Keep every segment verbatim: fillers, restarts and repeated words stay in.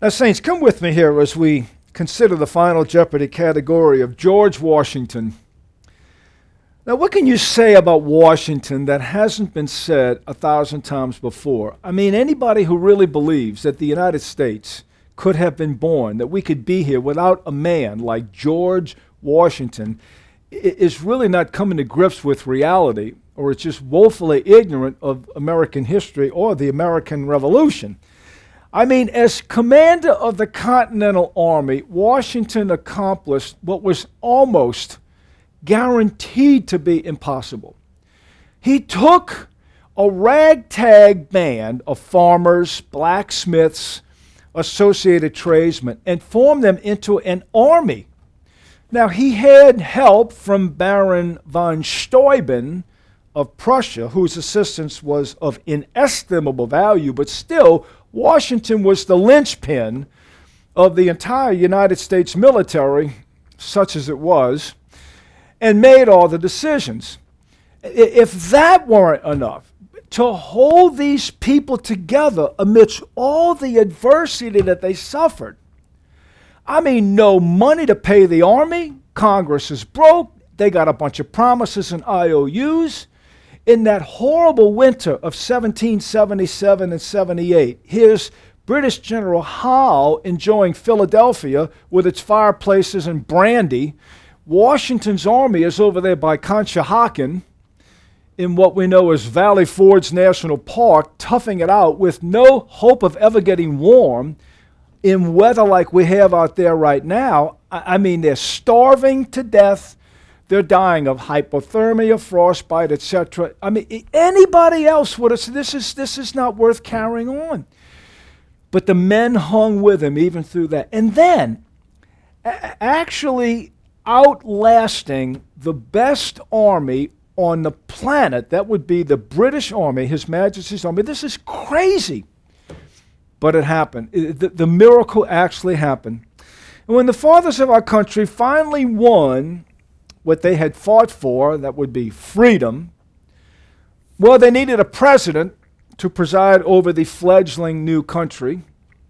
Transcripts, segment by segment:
Now, Saints, come with me here as we consider the final Jeopardy category of George Washington. Now, what can you say about Washington that hasn't been said a thousand times before? I mean, anybody who really believes that the United States could have been born, that we could be here without a man like George Washington, is really not coming to grips with reality, or it's just woefully ignorant of American history or the American Revolution. I mean, as commander of the Continental Army, Washington accomplished what was almost guaranteed to be impossible. He took a ragtag band of farmers, blacksmiths, associated tradesmen, and formed them into an army. Now, he had help from Baron von Steuben of Prussia, whose assistance was of inestimable value, but still, Washington was the linchpin of the entire United States military, such as it was, and made all the decisions. If that weren't enough, to hold these people together amidst all the adversity that they suffered. I mean, no money to pay the army, Congress is broke, they got a bunch of promises and I O Us. In that horrible winter of seventeen seventy-seven and seventy-eight, here's British General Howe enjoying Philadelphia with its fireplaces and brandy. Washington's army is over there by Conshohocken in what we know as Valley Forge National Park, toughing it out with no hope of ever getting warm in weather like we have out there right now. I, I mean, they're starving to death. They're dying of hypothermia, frostbite, et cetera. I mean, anybody else would have said, this is, this is not worth carrying on. But the men hung with him even through that. And then, a- actually outlasting the best army on the planet, that would be the British Army, His Majesty's Army. This is crazy. But it happened. It, the, the miracle actually happened. And when the fathers of our country finally won what they had fought for, that would be freedom, well, they needed a president to preside over the fledgling new country.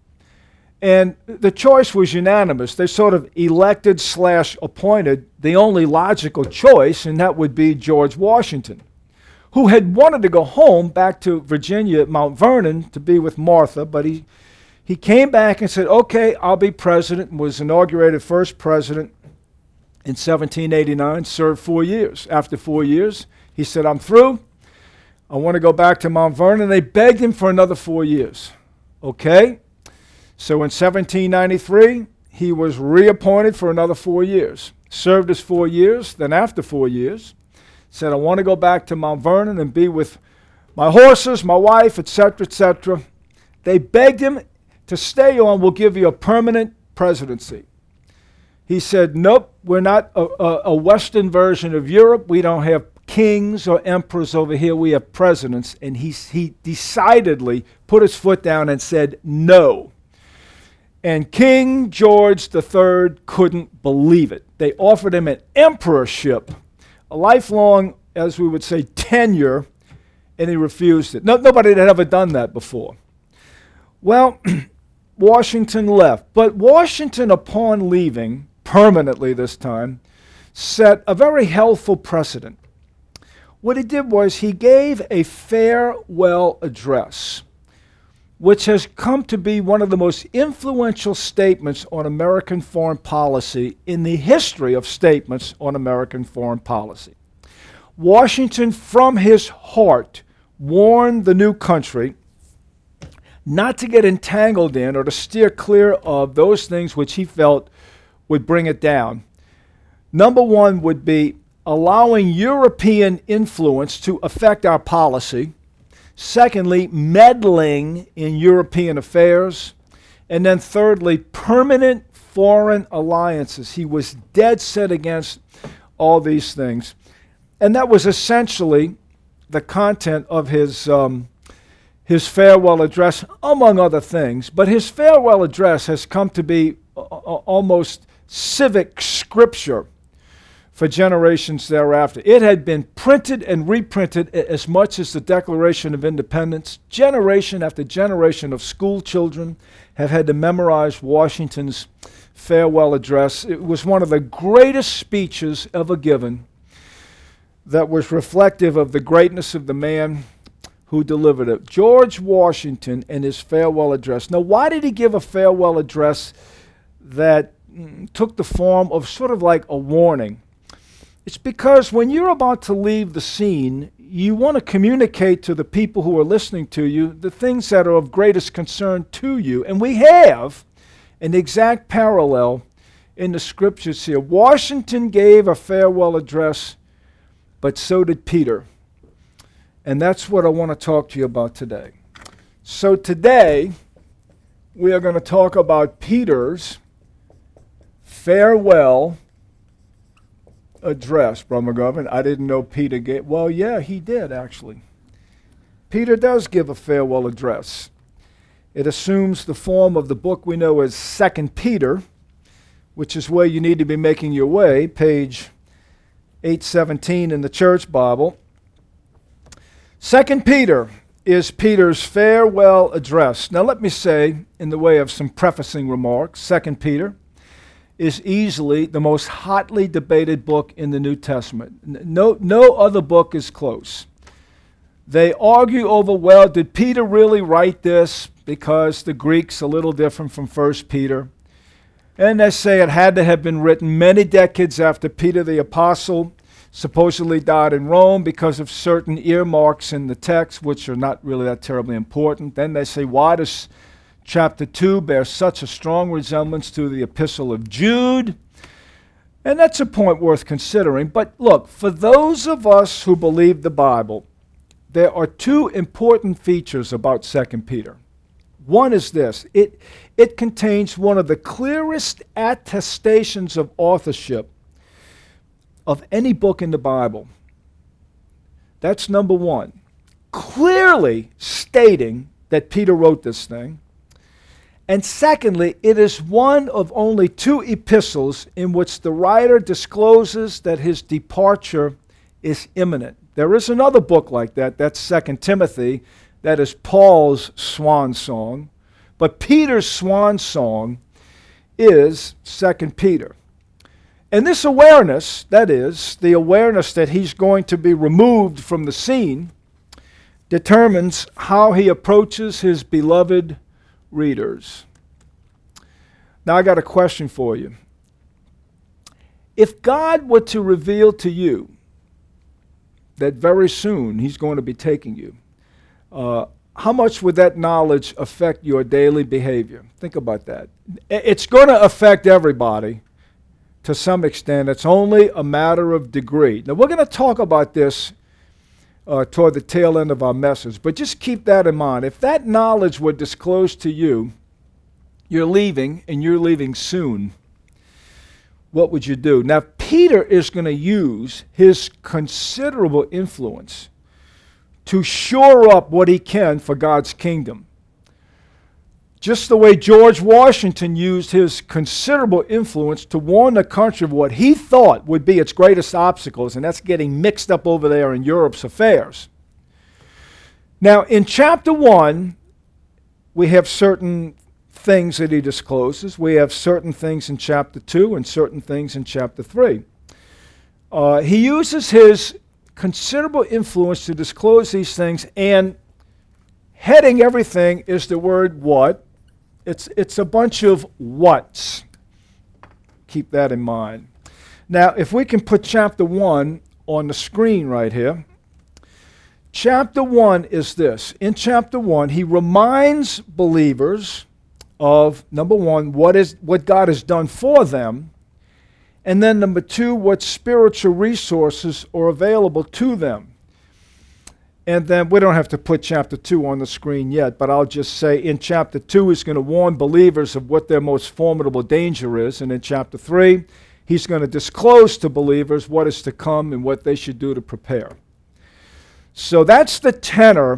And the choice was unanimous. They sort of elected slash appointed the only logical choice, and that would be George Washington, who had wanted to go home back to Virginia at Mount Vernon to be with Martha, but he, he came back and said, okay, I'll be president, and was inaugurated first president in seventeen eighty-nine, served four years. After four years, he said, I'm through. I want to go back to Mount Vernon. They begged him for another four years. Okay? So in seventeen ninety-three, he was reappointed for another four years. Served his four years. Then after four years, said, I want to go back to Mount Vernon and be with my horses, my wife, et cetera, et cetera. They begged him to stay on. We'll give you a permanent presidency. He said, nope, we're not a, a, a Western version of Europe. We don't have kings or emperors over here. We have presidents. And he, he decidedly put his foot down and said, no. And King George the Third couldn't believe it. They offered him an emperorship, a lifelong, as we would say, tenure, and he refused it. No, nobody had ever done that before. Well, Washington left. But Washington, upon leaving, permanently this time, set a very helpful precedent. What he did was he gave a farewell address, which has come to be one of the most influential statements on American foreign policy in the history of statements on American foreign policy. Washington, from his heart, warned the new country not to get entangled in or to steer clear of those things which he felt would bring it down. Number one would be allowing European influence to affect our policy. Secondly, meddling in European affairs. And then thirdly, permanent foreign alliances. He was dead set against all these things. And that was essentially the content of his, um, his farewell address, among other things. But his farewell address has come to be a- a- almost civic scripture for generations thereafter. It had been printed and reprinted as much as the Declaration of Independence. Generation after generation of school children have had to memorize Washington's farewell address. It was one of the greatest speeches ever given that was reflective of the greatness of the man who delivered it. George Washington and his farewell address. Now, why did he give a farewell address that mm, took the form of sort of like a warning? It's because when you're about to leave the scene, you want to communicate to the people who are listening to you the things that are of greatest concern to you. And we have an exact parallel in the scriptures here. Washington gave a farewell address, but so did Peter. And that's what I want to talk to you about today. So today, we are going to talk about Peter's farewell address. Brother McGovern, I didn't know Peter gave. Well, yeah, he did, actually. Peter does give a farewell address. It assumes the form of the book we know as Second Peter, which is where you need to be making your way, page eight seventeen in the Church Bible. Second Peter is Peter's farewell address. Now let me say, in the way of some prefacing remarks, Second Peter is easily the most hotly debated book in the New Testament. No, no other book is close. They argue over, well, did Peter really write this? Because the Greek's a little different from First Peter. And they say it had to have been written many decades after Peter the Apostle supposedly died in Rome because of certain earmarks in the text, which are not really that terribly important. Then they say, why does chapter two bears such a strong resemblance to the epistle of Jude? And that's a point worth considering. But look, for those of us who believe the Bible, there are two important features about Second Peter. One is this. It, it contains one of the clearest attestations of authorship of any book in the Bible. That's number one. Clearly stating that Peter wrote this thing. And secondly, it is one of only two epistles in which the writer discloses that his departure is imminent. There is another book like that, that's Second Timothy, that is Paul's swan song. But Peter's swan song is Second Peter. And this awareness, that is, the awareness that he's going to be removed from the scene, determines how he approaches his beloved readers. Now I got a question for you. If God were to reveal to you that very soon he's going to be taking you, uh, how much would that knowledge affect your daily behavior? Think about that. It's going to affect everybody to some extent. It's only a matter of degree. Now we're going to talk about this Uh, toward the tail end of our message. But just keep that in mind. If that knowledge were disclosed to you, you're leaving, and you're leaving soon, what would you do? Now, Peter is going to use his considerable influence to shore up what he can for God's kingdom. Just the way George Washington used his considerable influence to warn the country of what he thought would be its greatest obstacles, and that's getting mixed up over there in Europe's affairs. Now, in chapter one, we have certain things that he discloses. We have certain things in chapter two and certain things in chapter three. Uh, he uses his considerable influence to disclose these things, and heading everything is the word what? It's, it's a bunch of whats. Keep that in mind. Now, if we can put chapter one on the screen right here. Chapter one is this. In chapter one, he reminds believers of, number one, what is what God has done for them, and then number two, what spiritual resources are available to them. And then we don't have to put chapter two on the screen yet, but I'll just say in chapter two, he's going to warn believers of what their most formidable danger is. And in chapter three, he's going to disclose to believers what is to come and what they should do to prepare. So that's the tenor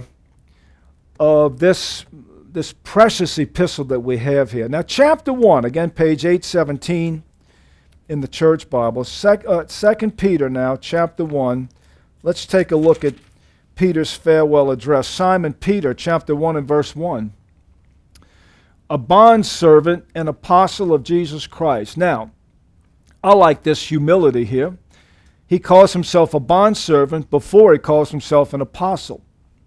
of this, this precious epistle that we have here. Now, chapter one, again, page eight seventeen in the church Bible. Sec, uh, Second Peter now, chapter one. Let's take a look at Peter's farewell address. Simon Peter, chapter one and verse one. A bondservant and apostle of Jesus Christ. Now, I like this humility here. He calls himself a bondservant before he calls himself an apostle.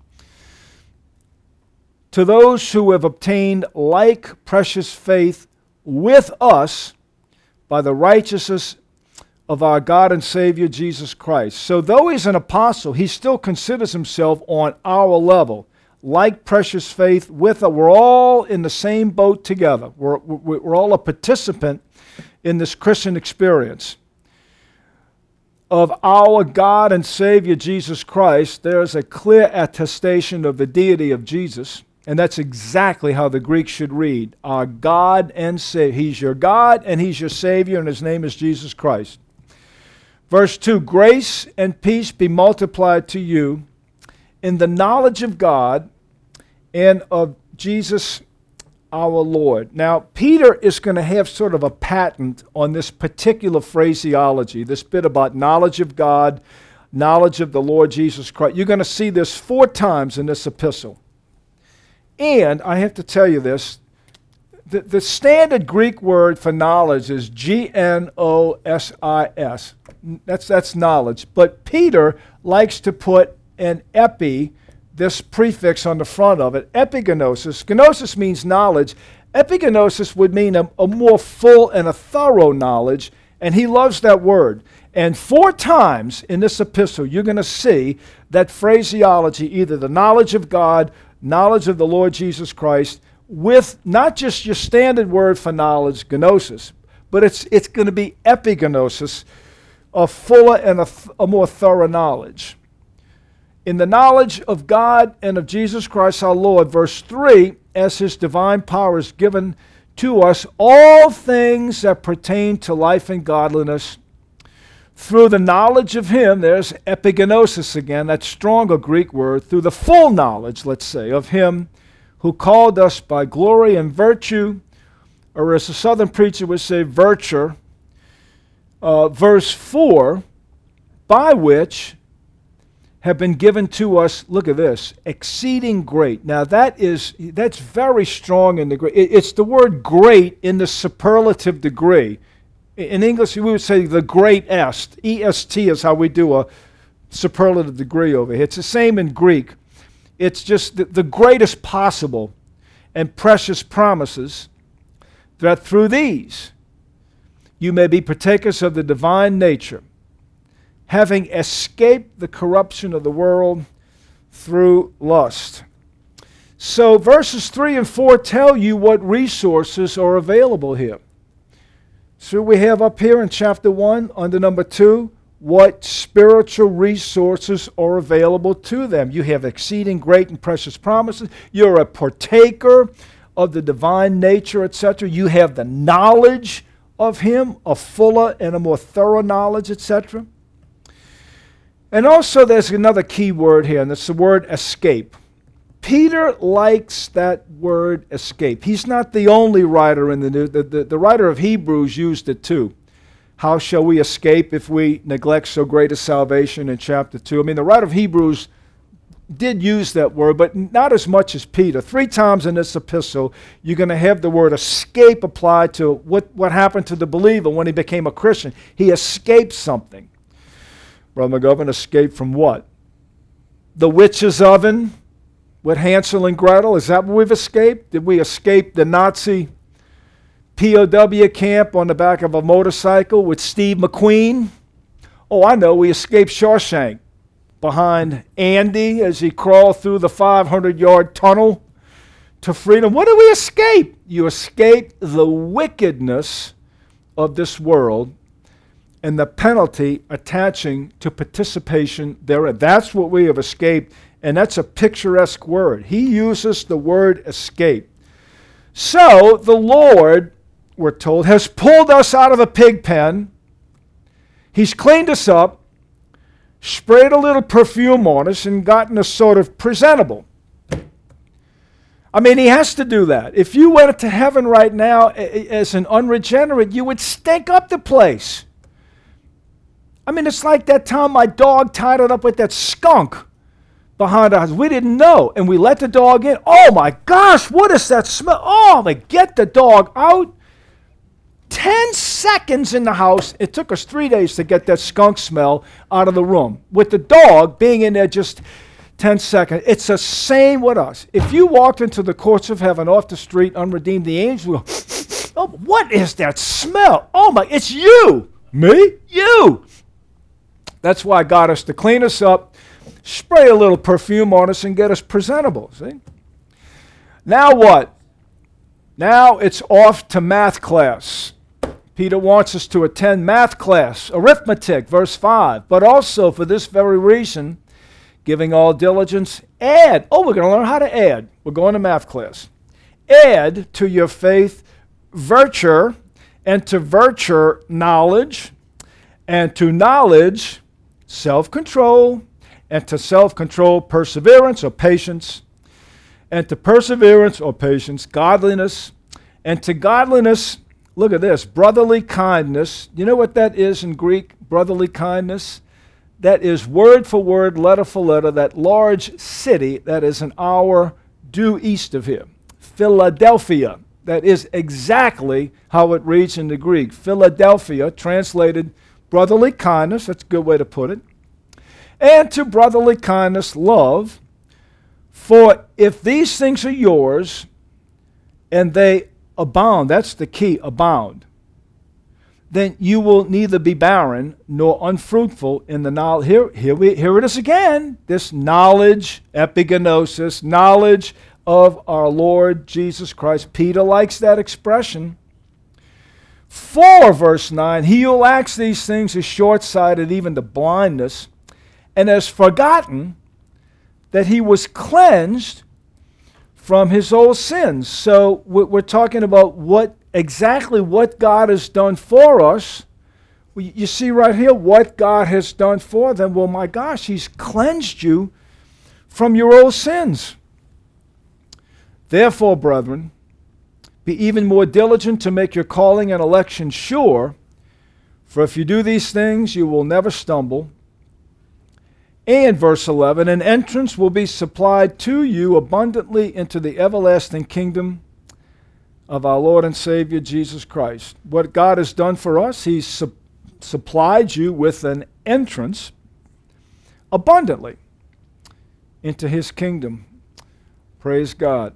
To those who have obtained like precious faith with us by the righteousness of our God and Savior Jesus Christ. So though he's an apostle, he still considers himself on our level. Like precious faith with us. We're all in the same boat together. We're, we're all a participant in this Christian experience of our God and Savior Jesus Christ. There's a clear attestation of the deity of Jesus. And that's exactly how the Greek should read. Our God and Savior. He's your God and He's your Savior, and His name is Jesus Christ. Verse two, grace and peace be multiplied to you in the knowledge of God and of Jesus our Lord. Now, Peter is going to have sort of a patent on this particular phraseology, this bit about knowledge of God, knowledge of the Lord Jesus Christ. You're going to see this four times in this epistle. And I have to tell you this, the, the standard Greek word for knowledge is G N O S I S. That's, that's knowledge. But Peter likes to put an epi, this prefix on the front of it, epigenosis. Gnosis means knowledge. Epigenosis would mean a, a more full and a thorough knowledge, and he loves that word. And four times in this epistle, you're going to see that phraseology, either the knowledge of God, knowledge of the Lord Jesus Christ, with not just your standard word for knowledge, gnosis, but it's it's going to be epigenosis, a fuller and a, th- a more thorough knowledge. In the knowledge of God and of Jesus Christ our Lord, verse three, as His divine power is given to us all things that pertain to life and godliness, through the knowledge of Him, there's epigenosis again, that stronger Greek word, through the full knowledge, let's say, of Him who called us by glory and virtue, or as a southern preacher would say, virtue. Uh, verse four, by which have been given to us, look at this, exceeding great. Now that is, that's very strong in the Greek. It, it's the word great in the superlative degree. In English, we would say the greatest. E S T is how we do a superlative degree over here. It's the same in Greek. It's just the, the greatest possible and precious promises, that through these you may be partakers of the divine nature, having escaped the corruption of the world through lust. So verses three and four tell you what resources are available here. So we have up here in chapter one, under number two, what spiritual resources are available to them. You have exceeding great and precious promises. You're a partaker of the divine nature, et cetera. You have the knowledge of Him, a fuller and a more thorough knowledge, et cetera. And also there's another key word here, and it's the word escape. Peter likes that word escape. He's not the only writer in the New, the, the, the writer of Hebrews used it too. How shall we escape if we neglect so great a salvation in chapter two? I mean, the writer of Hebrews did use that word, but not as much as Peter. Three times in this epistle, you're going to have the word escape applied to what, what happened to the believer when he became a Christian. He escaped something. Brother McGovern, escaped from what? The witch's oven with Hansel and Gretel? Is that what we've escaped? Did we escape the Nazi P O W camp on the back of a motorcycle with Steve McQueen? Oh, I know, we escaped Shawshank behind Andy as he crawled through the five hundred yard tunnel to freedom. What did we escape? You escaped the wickedness of this world and the penalty attaching to participation therein. That's what we have escaped, and that's a picturesque word. He uses the word escape. So the Lord, we're told, has pulled us out of a pig pen. He's cleaned us up, sprayed a little perfume on us, and gotten us sort of presentable. I mean, he has to do that. If you went to heaven right now as an unregenerate, you would stink up the place. I mean, it's like that time my dog tied it up with that skunk behind us. We didn't know, and we let the dog in. Oh, my gosh, what is that smell? Oh, my, get the dog out. Ten seconds in the house. It took us three days to get that skunk smell out of the room. With the dog being in there just ten seconds. It's the same with us. If you walked into the courts of heaven off the street unredeemed, the angels will go, oh, what is that smell? Oh, my, it's you. Me? You. That's why God has to clean us up, spray a little perfume on us, and get us presentable. See? Now what? Now it's off to math class. Peter wants us to attend math class, arithmetic, verse five. But also for this very reason, giving all diligence, add. Oh, we're going to learn how to add. We're going to math class. Add to your faith virtue, and to virtue knowledge, and to knowledge self-control, and to self-control perseverance or patience, and to perseverance or patience godliness, and to godliness, look at this, brotherly kindness. You know what that is in Greek, brotherly kindness? That is word for word, letter for letter, that large city that is an hour due east of here. Philadelphia. That is exactly how it reads in the Greek. Philadelphia, translated brotherly kindness. That's a good way to put it. And to brotherly kindness, love. For if these things are yours, and they abound, that's the key, abound, then you will neither be barren nor unfruitful in the knowledge. Here, here, we, here it is again, this knowledge, epigenosis, knowledge of our Lord Jesus Christ. Peter likes that expression. For, verse nine, he who lacks these things is short-sighted, even to blindness, and has forgotten that he was cleansed from his old sins. So we're talking about what exactly what God has done for us. You see right here what God has done for them. Well, my gosh, he's cleansed you from your old sins. Therefore, brethren, be even more diligent to make your calling and election sure, for if you do these things, you will never stumble. And verse eleven, an entrance will be supplied to you abundantly into the everlasting kingdom of our Lord and Savior Jesus Christ. What God has done for us, he's su- supplied you with an entrance abundantly into his kingdom. Praise God.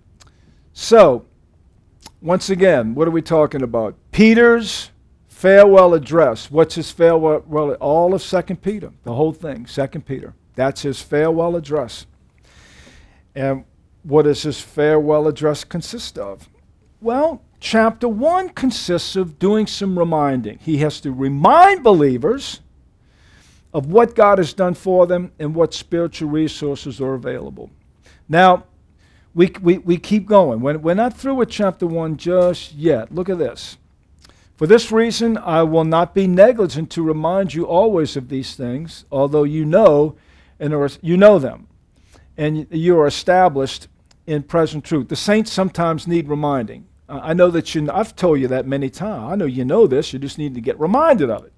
So, once again, what are we talking about? Peter's farewell address. What's his farewell? Well, all of Second Peter, the whole thing, Second Peter. That's his farewell address. And what does his farewell address consist of? Well, chapter one consists of doing some reminding. He has to remind believers of what God has done for them and what spiritual resources are available. Now, we, we, we keep going. We're, we're not through with chapter one just yet. Look at this. For this reason, I will not be negligent to remind you always of these things, although you know and are, you know them, and you are established in present truth. The saints sometimes need reminding. Uh, I know that you. I've told you that many times. I know you know this. You just need to get reminded of it.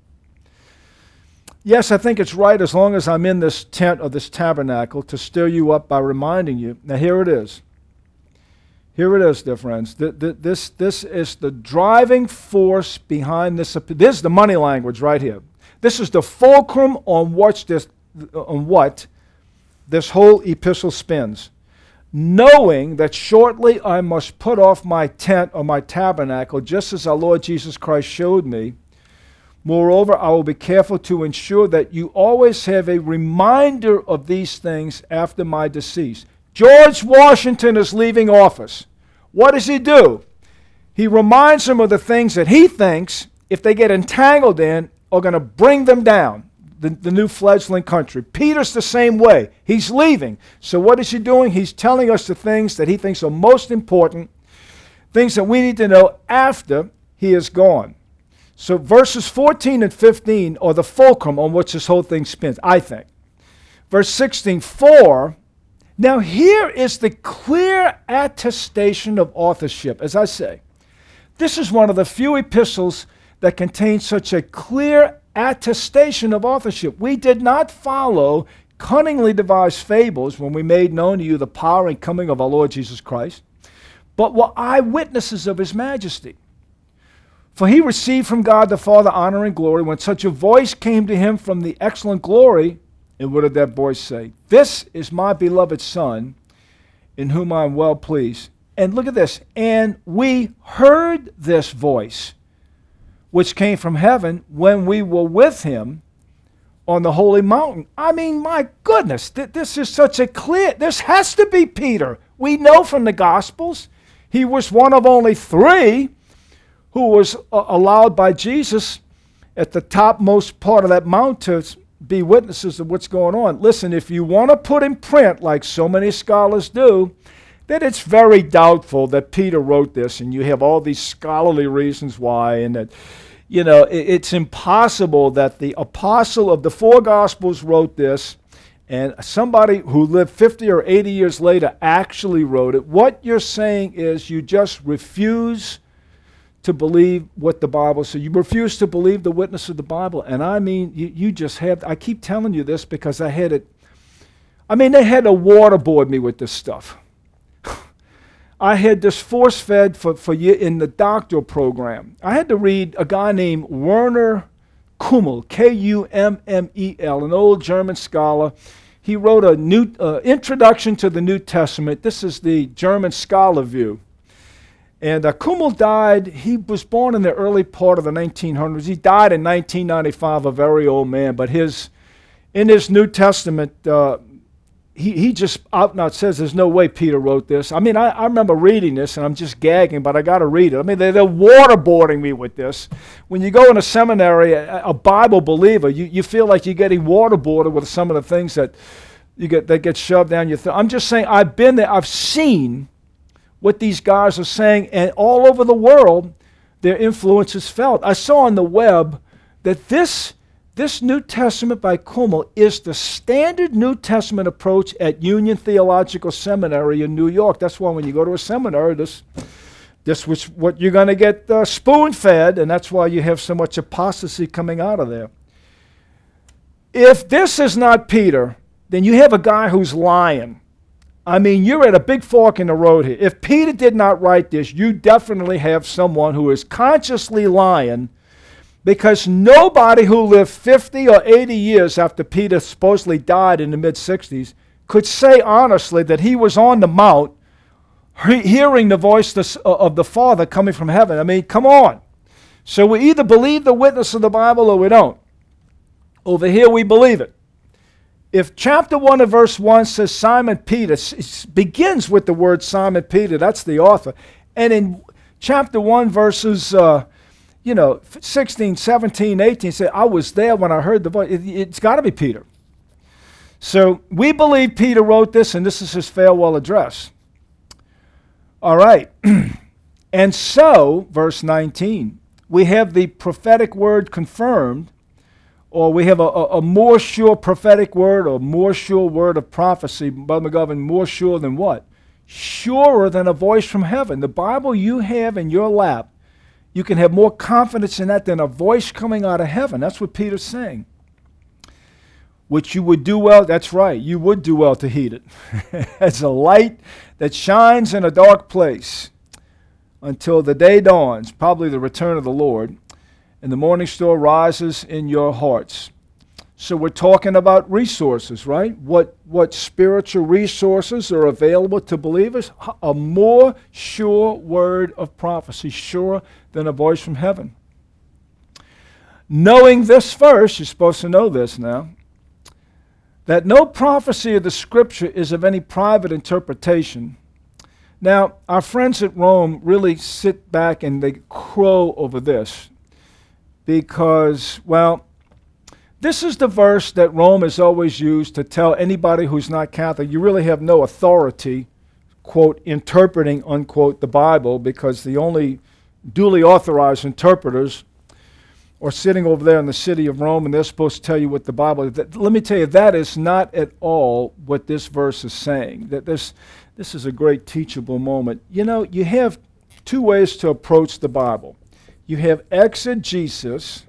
Yes, I think it's right as long as I'm in this tent or this tabernacle to stir you up by reminding you. Now here it is. Here it is, dear friends. Th- th- this, this is the driving force behind this. This is the money language right here. This is the fulcrum on what this, on what this whole epistle spins. Knowing that shortly I must put off my tent or my tabernacle, just as our Lord Jesus Christ showed me. Moreover, I will be careful to ensure that you always have a reminder of these things after my decease. George Washington is leaving office. What does he do? He reminds them of the things that he thinks, if they get entangled in, are going to bring them down, the, the new fledgling country. Peter's the same way. He's leaving. So what is he doing? He's telling us the things that he thinks are most important, things that we need to know after he is gone. So verses fourteen and fifteen are the fulcrum on which this whole thing spins, I think. Verse sixteen, for... Now here is the clear attestation of authorship. As I say, this is one of the few epistles that contains such a clear attestation of authorship. We did not follow cunningly devised fables when we made known to you the power and coming of our Lord Jesus Christ, but were eyewitnesses of his majesty. For he received from God the Father honor and glory when such a voice came to him from the excellent glory. And what did that voice say? This is my beloved Son, in whom I am well pleased. And look at this. And we heard this voice, which came from heaven when we were with him on the holy mountain. I mean, my goodness, th- this is such a clear, this has to be Peter. We know from the Gospels, he was one of only three who was uh, allowed by Jesus at the topmost part of that mountain to be witnesses of what's going on. Listen, if you want to put in print, like so many scholars do, that it's very doubtful that Peter wrote this, and you have all these scholarly reasons why, and that, you know, it, it's impossible that the apostle of the four Gospels wrote this, and somebody who lived fifty or eighty years later actually wrote it. What you're saying is you just refuse to believe what the Bible says. You refuse to believe the witness of the Bible. And I mean, you, you just have, I keep telling you this because I had it, I mean, they had to waterboard me with this stuff. I had this force-fed for, for you in the doctoral program. I had to read a guy named Werner Kummel, K U M M E L, an old German scholar. He wrote a new uh, introduction to the New Testament. This is the German scholar view. And uh, Kummel died, he was born in the early part of the nineteen hundreds. He died in nineteen ninety-five, a very old man. But his, in his New Testament, uh, he, he just out and out says there's no way Peter wrote this. I mean, I, I remember reading this, and I'm just gagging, but I got to read it. I mean, they, they're waterboarding me with this. When you go in a seminary, a, a Bible believer, you, you feel like you're getting waterboarded with some of the things that you get that get shoved down your throat. I'm just saying, I've been there, I've seen what these guys are saying, and all over the world, their influence is felt. I saw on the web that this, this New Testament by Kummel is the standard New Testament approach at Union Theological Seminary in New York. That's why when you go to a seminary, this, this was what you're going to get uh, spoon-fed, and that's why you have so much apostasy coming out of there. If this is not Peter, then you have a guy who's lying. I mean, you're at a big fork in the road here. If Peter did not write this, you definitely have someone who is consciously lying, because nobody who lived fifty or eighty years after Peter supposedly died in the mid sixties could say honestly that he was on the mount he- hearing the voice of the Father coming from heaven. I mean, come on. So we either believe the witness of the Bible or we don't. Over here we believe it. If chapter one of verse one says Simon Peter, it begins with the word Simon Peter, that's the author. And in chapter one verses, uh, you know, sixteen, seventeen, eighteen, say, I was there when I heard the voice. It, it's got to be Peter. So we believe Peter wrote this, and this is his farewell address. All right. And so, verse nineteen, we have the prophetic word confirmed, or we have a, a, a more sure prophetic word, or more sure word of prophecy. Brother McGovern, more sure than what? Surer than a voice from heaven. The Bible you have in your lap, you can have more confidence in that than a voice coming out of heaven. That's what Peter's saying. Which you would do well, that's right, you would do well to heed it. As a light that shines in a dark place until the day dawns, probably the return of the Lord, and the morning star rises in your hearts. So we're talking about resources, right? What, what spiritual resources are available to believers? A more sure word of prophecy, surer than a voice from heaven. Knowing this first, you're supposed to know this now, that no prophecy of the Scripture is of any private interpretation. Now, our friends at Rome really sit back and they crow over this because, well, this is the verse that Rome has always used to tell anybody who's not Catholic, you really have no authority, quote, interpreting, unquote, the Bible, because the only duly authorized interpreters or sitting over there in the city of Rome and they're supposed to tell you what the Bible is. That, let me tell you, that is not at all what this verse is saying. That this, this is a great teachable moment. You know, you have two ways to approach the Bible. You have exegesis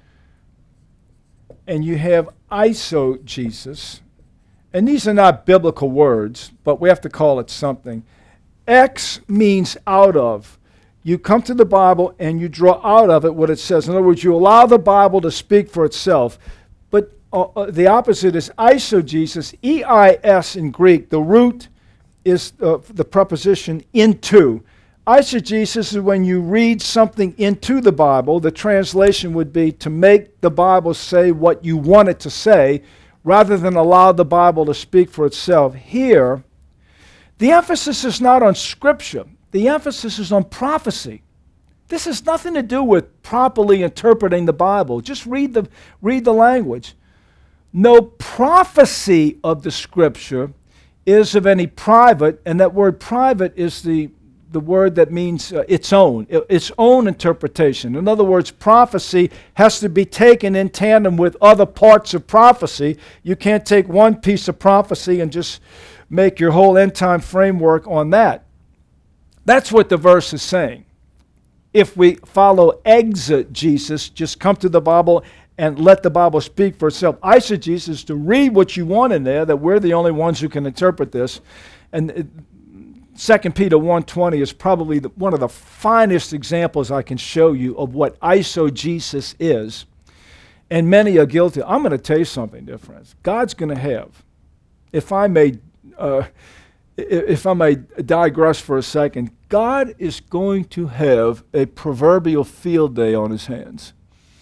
and you have eisegesis. And these are not biblical words, but we have to call it something. Ex means out of. You come to the Bible and you draw out of it what it says. In other words, you allow the Bible to speak for itself. But uh, uh, the opposite is eisegesis, E I S in Greek. The root is uh, the preposition into. Eisegesis is when you read something into the Bible. The translation would be to make the Bible say what you want it to say, rather than allow the Bible to speak for itself. Here, the emphasis is not on Scripture. The emphasis is on prophecy. This has nothing to do with properly interpreting the Bible. Just read the, read the language. No prophecy of the Scripture is of any private, and that word private is the, the word that means uh, its own, its own interpretation. In other words, prophecy has to be taken in tandem with other parts of prophecy. You can't take one piece of prophecy and just make your whole end-time framework on that. That's what the verse is saying. If we follow exegesis, just come to the Bible and let the Bible speak for itself. Eisegesis is to read what you want in there, that we're the only ones who can interpret this. And Second Peter one twenty is probably the, one of the finest examples I can show you of what eisegesis is. And many are guilty. I'm going to tell you something, dear friends. God's going to have, if I may... Uh, If I may digress for a second, God is going to have a proverbial field day on his hands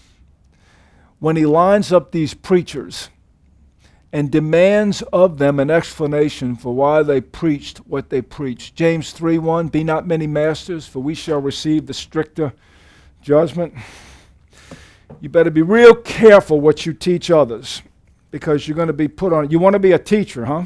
when he lines up these preachers and demands of them an explanation for why they preached what they preached. James three one, be not many masters, for we shall receive the stricter judgment. You better be real careful what you teach others, because you're going to be put on. You want to be a teacher, huh?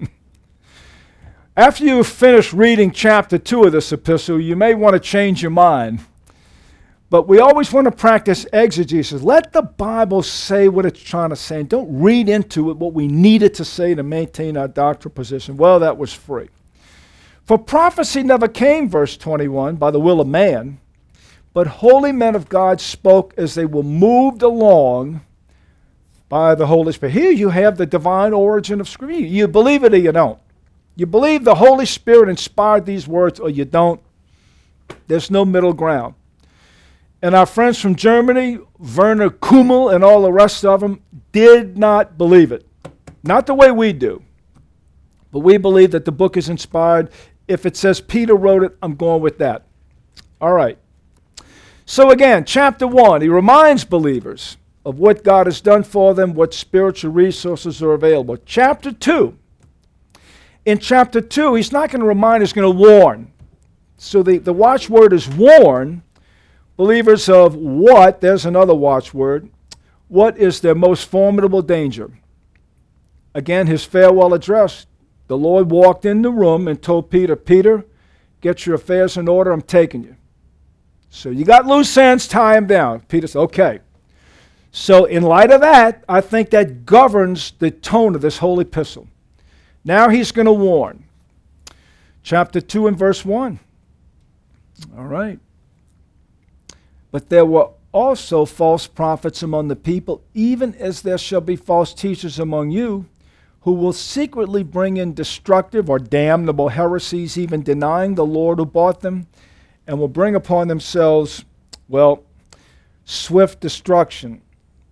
After you finish reading chapter two of this epistle, you may want to change your mind. But we always want to practice exegesis. Let the Bible say what it's trying to say, and don't read into it what we need it to say to maintain our doctrinal position. Well, that was free. For prophecy never came, verse twenty-one, by the will of man, but holy men of God spoke as they were moved along by the Holy Spirit. Here you have the divine origin of Scripture. You believe it or you don't. You believe the Holy Spirit inspired these words or you don't. There's no middle ground. And our friends from Germany, Werner Kummel and all the rest of them, did not believe it. Not the way we do. But we believe that the book is inspired. If it says Peter wrote it, I'm going with that. All right. So again, chapter one, he reminds believers of what God has done for them, what spiritual resources are available. Chapter two. In chapter two, he's not going to remind, he's going to warn. So the, the watchword is warn believers of what, there's another watchword, what is their most formidable danger. Again, his farewell address. The Lord walked in the room and told Peter, Peter, get your affairs in order, I'm taking you. So you got loose ends, tie him down. Peter said, okay. So in light of that, I think that governs the tone of this whole epistle. Now he's going to warn. Chapter two and verse one. All right. But there were also false prophets among the people, even as there shall be false teachers among you, who will secretly bring in destructive or damnable heresies, even denying the Lord who bought them, and will bring upon themselves, well, swift destruction.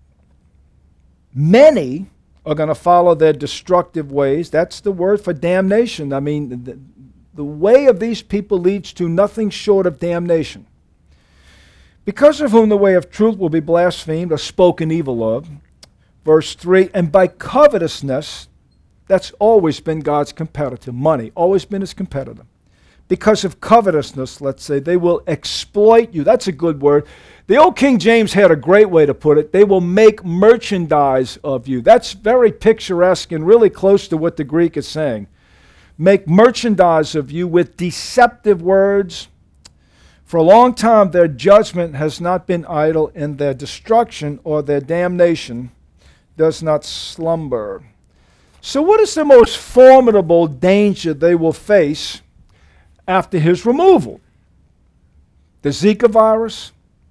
Many are going to follow their destructive ways. That's the word for damnation. I mean, the, the way of these people leads to nothing short of damnation. Because of whom the way of truth will be blasphemed or spoken evil of. Verse three, and by covetousness, that's always been God's competitor. Money, always been his competitor. Because of covetousness, let's say, they will exploit you. That's a good word. The old King James had a great way to put it. They will make merchandise of you. That's very picturesque and really close to what the Greek is saying. Make merchandise of you with deceptive words For a long time their judgment has not been idle, and their destruction or their damnation does not slumber. So what is the most formidable danger they will face after his removal? The Zika virus?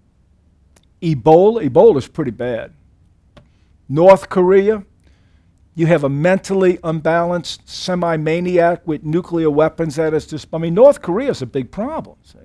Ebola? Ebola is pretty bad. North Korea? You have a mentally unbalanced semi-maniac with nuclear weapons at his disposal. I mean, North Korea is a big problem. See?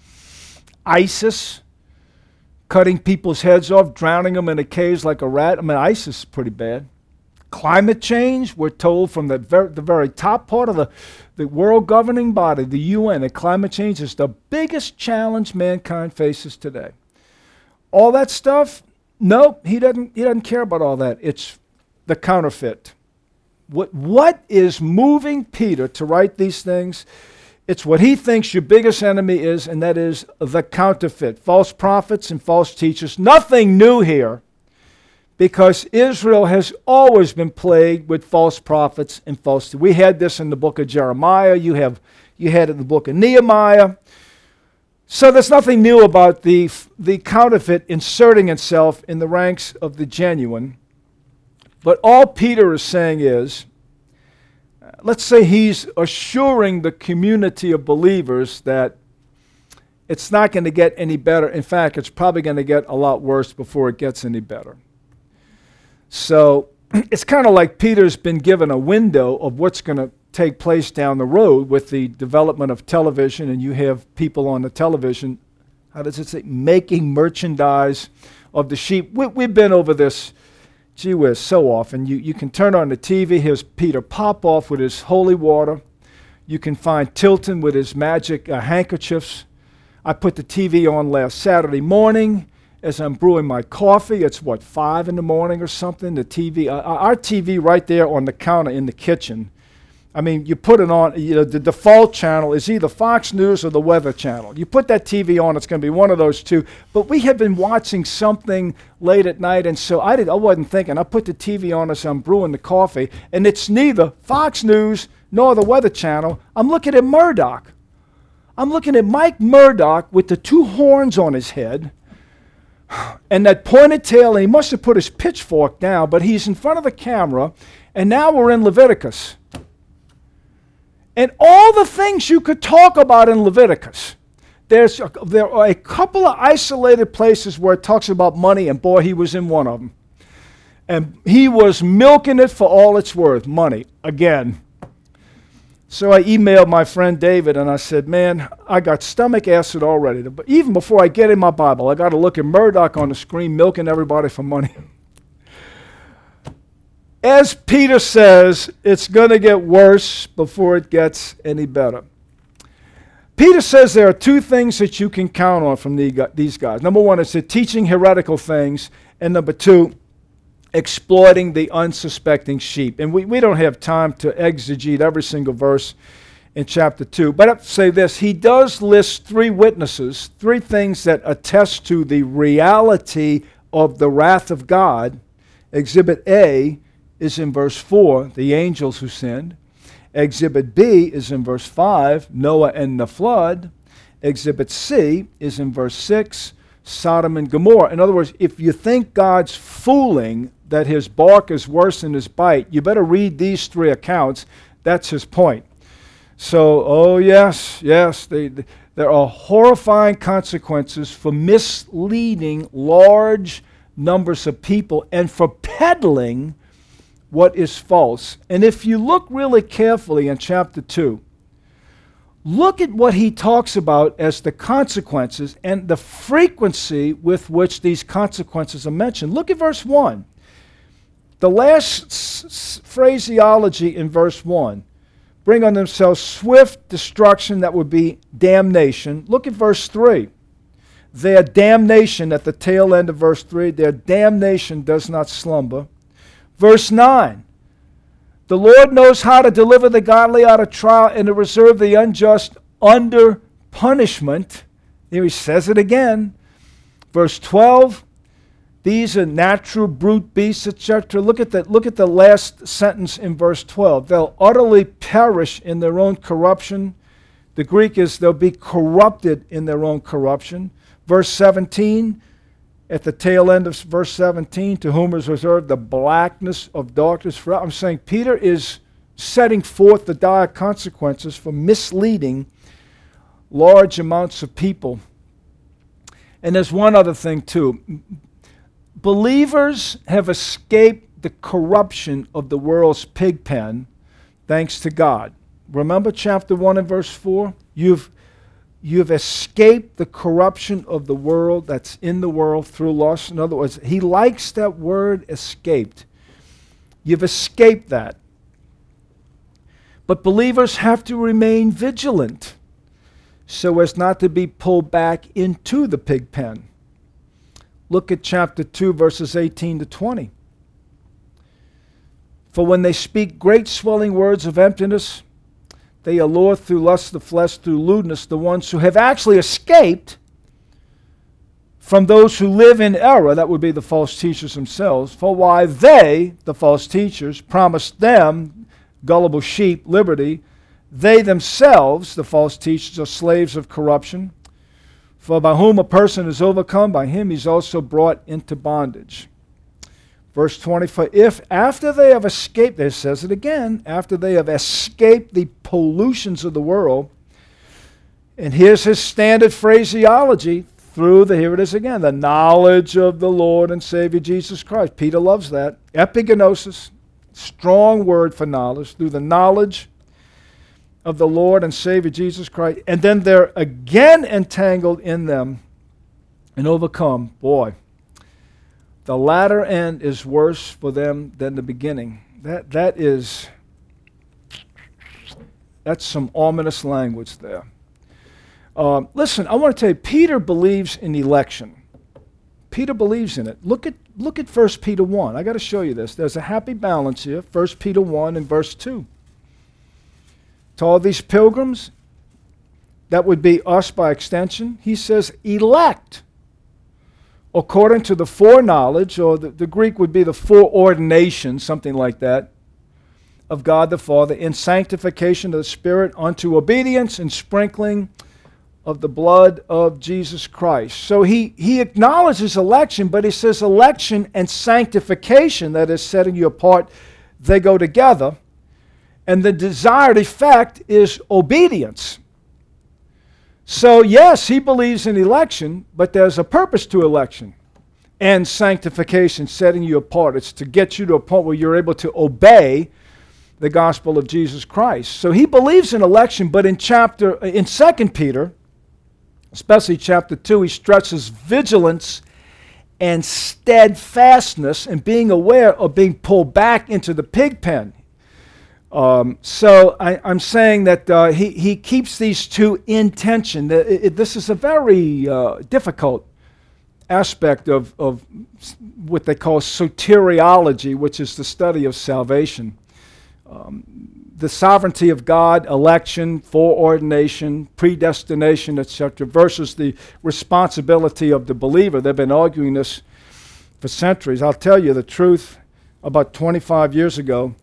ISIS, cutting people's heads off, drowning them in a cage like a rat. I mean, ISIS is pretty bad. Climate change, we're told from the very, the very top part of the, the world governing body, the U N, that climate change is the biggest challenge mankind faces today. All that stuff, no, he doesn't, he doesn't care about all that. It's the counterfeit. What, what is moving Peter to write these things? It's what he thinks your biggest enemy is, and that is the counterfeit. False prophets and false teachers. Nothing new here, because Israel has always been plagued with false prophets and false teachers. We had this in the book of Jeremiah. You have, you had it in the book of Nehemiah. So there's nothing new about the, the counterfeit inserting itself in the ranks of the genuine. But all Peter is saying is, let's say he's assuring the community of believers that it's not going to get any better. In fact, it's probably going to get a lot worse before it gets any better. So it's kind of like Peter's been given a window of what's going to take place down the road with the development of television, and you have people on the television, how does it say, making merchandise of the sheep. We, we've been over this, gee whiz, so often. You, you can turn on the T V, here's Peter Popoff with his holy water. You can find Tilton with his magic uh, handkerchiefs. I put the T V on last Saturday morning as I'm brewing my coffee. It's, what, five in the morning or something? The T V, uh, our T V right there on the counter in the kitchen. I mean, you put it on, you know, the default channel is either Fox News or the Weather Channel. You put that T V on, it's going to be one of those two. But we had been watching something late at night, and so I, did, I wasn't thinking. I put the T V on as I'm brewing the coffee, and it's neither Fox News nor the Weather Channel. I'm looking at Murdoch. I'm looking at Mike Murdoch with the two horns on his head and that pointed tail, and he must have put his pitchfork down, but he's in front of the camera, and now we're in Leviticus. And all the things you could talk about in Leviticus, there's a, there are a couple of isolated places where it talks about money, and boy, he was in one of them. And he was milking it for all it's worth, money, again. So I emailed my friend David, and I said, man, I got stomach acid already. But even before I get in my Bible, I got to look at Murdoch on the screen milking everybody for money. As Peter says, it's going to get worse before it gets any better. Peter says there are two things that you can count on from the, these guys. Number one is they're teaching heretical things, and number two, exploiting the unsuspecting sheep. And we, we don't have time to exegete every single verse in chapter two. But I have to say this, he does list three witnesses, three things that attest to the reality of the wrath of God. Exhibit A is in verse four, the angels who sinned. Exhibit B is in verse five, Noah and the flood. Exhibit C is in verse six, Sodom and Gomorrah. In other words, if you think God's fooling that his bark is worse than his bite, you better read these three accounts. That's his point. So, oh yes, yes, they, they, there are horrifying consequences for misleading large numbers of people and for peddling what is false. And if you look really carefully in chapter two, look at what he talks about as the consequences and the frequency with which these consequences are mentioned. Look at verse one. The last s- s- phraseology in verse one, bring on themselves swift destruction that would be damnation. Look at verse three. Their damnation, at the tail end of verse three, their damnation does not slumber. Verse nine, the Lord knows how to deliver the godly out of trial and to reserve the unjust under punishment. Here he says it again. Verse twelve, these are natural brute beasts, et cetera. Look at the, look at the last sentence in verse twelve. They'll utterly perish in their own corruption. The Greek is they'll be corrupted in their own corruption. Verse seventeen, at the tail end of verse seventeen, to whom is reserved the blackness of darkness forever. I'm saying Peter is setting forth the dire consequences for misleading large amounts of people. And there's one other thing too. Believers have escaped the corruption of the world's pig pen thanks to God. Remember chapter one and verse four? You've, you've escaped the corruption of the world that's in the world through lust. In other words, he likes that word escaped. You've escaped that. But believers have to remain vigilant so as not to be pulled back into the pig pen. Look at chapter two, verses eighteen to twenty. For when they speak great swelling words of emptiness, they allure through lust of the flesh, through lewdness, the ones who have actually escaped from those who live in error. That would be the false teachers themselves. For why they, the false teachers, promised them, gullible sheep, liberty, they themselves, the false teachers, are slaves of corruption. For by whom a person is overcome, by him he's also brought into bondage. Verse twenty, for if after they have escaped, there says it again, after they have escaped the pollutions of the world, and here's his standard phraseology, through the, here it is again, the knowledge of the Lord and Savior Jesus Christ. Peter loves that. Epigenosis, strong word for knowledge, through the knowledge of the Lord and Savior Jesus Christ, and then they're again entangled in them and overcome. Boy, the latter end is worse for them than the beginning. That that is, that's some ominous language there. Um, listen, I want to tell you, Peter believes in election. Peter believes in it. Look at look at First Peter one. I got to show you this. There's a happy balance here. First Peter one and verse two. To all these pilgrims, that would be us by extension, he says, elect according to the foreknowledge, or the, the Greek would be the foreordination, something like that, of God the Father, in sanctification of the Spirit, unto obedience and sprinkling of the blood of Jesus Christ. So he, he acknowledges election, but he says election and sanctification, that is setting you apart, they go together. And the desired effect is obedience. So yes, he believes in election, but there's a purpose to election and sanctification, setting you apart. It's to get you to a point where you're able to obey the gospel of Jesus Christ. So he believes in election, but in chapter in Second Peter, especially chapter two, he stresses vigilance and steadfastness and being aware of being pulled back into the pig pen. Um, so I, I'm saying that uh, he, he keeps these two in tension. It, it, this is a very uh, difficult aspect of, of what they call soteriology, which is the study of salvation. Um, the sovereignty of God, election, foreordination, predestination, et cetera, versus the responsibility of the believer. They've been arguing this for centuries. I'll tell you the truth. About twenty-five years ago,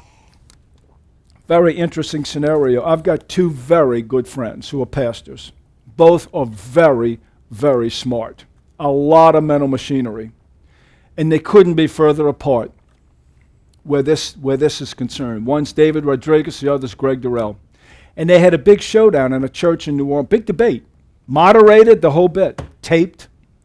very interesting scenario. I've got two very good friends who are pastors. Both are very, very smart. A lot of mental machinery. And they couldn't be further apart where this, where this is concerned. One's David Rodriguez, the other's Greg Durrell. And they had a big showdown in a church in New Orleans. Big debate. Moderated, the whole bit. Taped.